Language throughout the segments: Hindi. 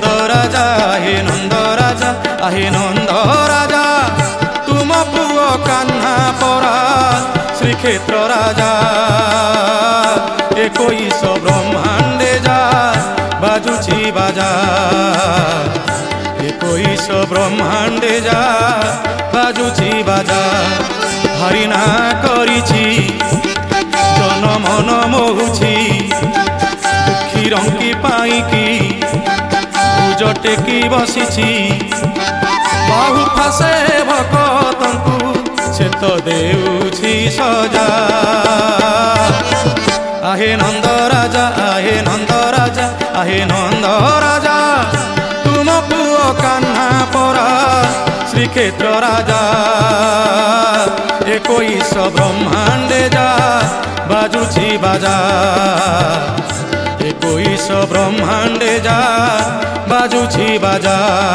आहे नंद राजा तुम पुओ कान्हा परा श्रीक्षेत्र राजा 21 ब्रह्मांडे जा बाजुची बाजा 21 ब्रह्मांडे जा बाजुची बाजा हरिना करिछि जन मन मोहुछि दुखी रंकी पाईकी पूज टेकी बसिछि बाहु फासे भक्तंकु से तो देउछि सजा आहे नंद राजा आहे नंद राजा आहे नंद राजा तुम पुओ कान्हा परा श्रीक्षेत्र राजा 21 ब्रह्मांडे जा बाजुछि बाजा 21 ब्रह्मांडे जा बाजुछि बाजा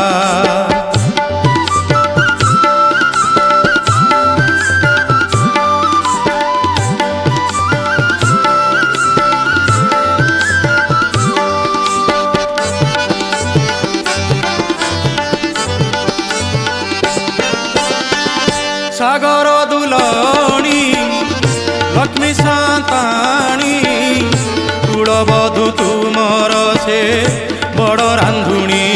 सागर दुलणी लक्ष्मी सांताणी कुलबधू तुमर से बड़ रांधुणी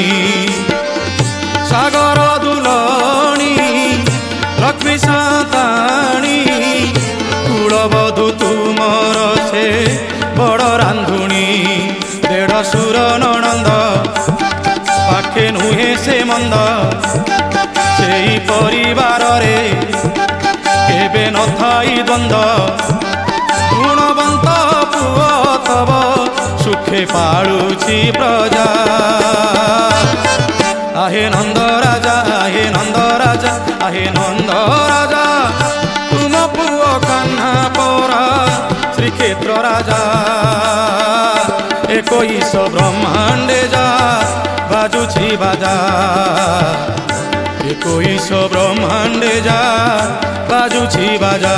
सागर दुलणी लक्ष्मी सांताणी कुलबधू तुमर से बड़ रांधुणी 1.5 सुर ननंद पाखे नुहे से मंद से परिवार रे केबे न थाई द्वंद गुणवंत पुओ तब सुखे पाळुछि प्रजा आहे नंद राजा आहे नंद राजा आहे नंद राजा तुम पुओ कान्हा परा श्रीक्षेत्र राजा 21 ब्रह्मांडे जा बाजुछि बाजा 21 ब्रह्मांडे जा बाजुछि बाजा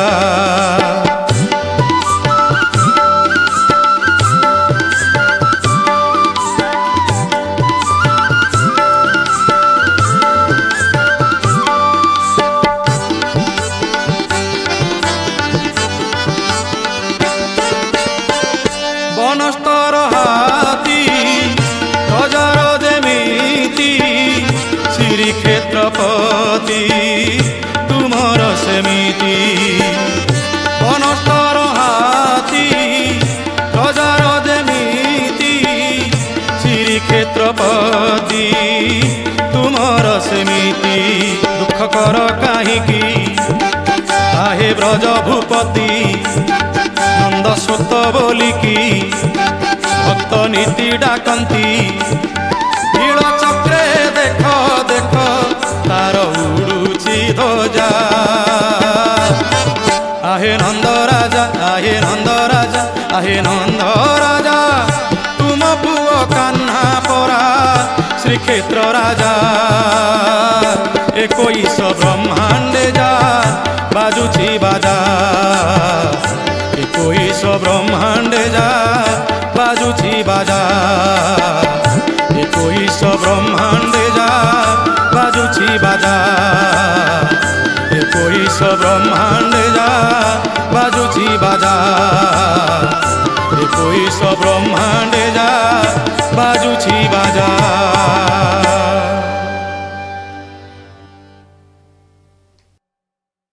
बनस्तर हाथी हजार जेमिति श्रीक्षेत्रपति तुमर सेमिति बनस्तर हाथी हजार जेमिति श्रीक्षेत्रपति तुमर सेमिति दुख कर काहिकी आहे ब्रज भूपति नंद सुत बोलिकी भक्त नीति डाकंती नील चक्रे देख देख तार उड़ुछि ध्वजा आहे नंद राजा आहे नंद राजा आहे नंद राजा तुम पुओ कान्हा परा श्रीक्षेत्र राजा 21 ब्रह्मांडे जा बाजुछि बाजा 21 ब्रह्मांडे जा बाजुछि बाजा 21 ब्रह्मांडे जा बाजुछि बाजा 21 ब्रह्मांडे जा बाजुछि बाजा 21 ब्रह्मांडे जा बाजुछि बाजा।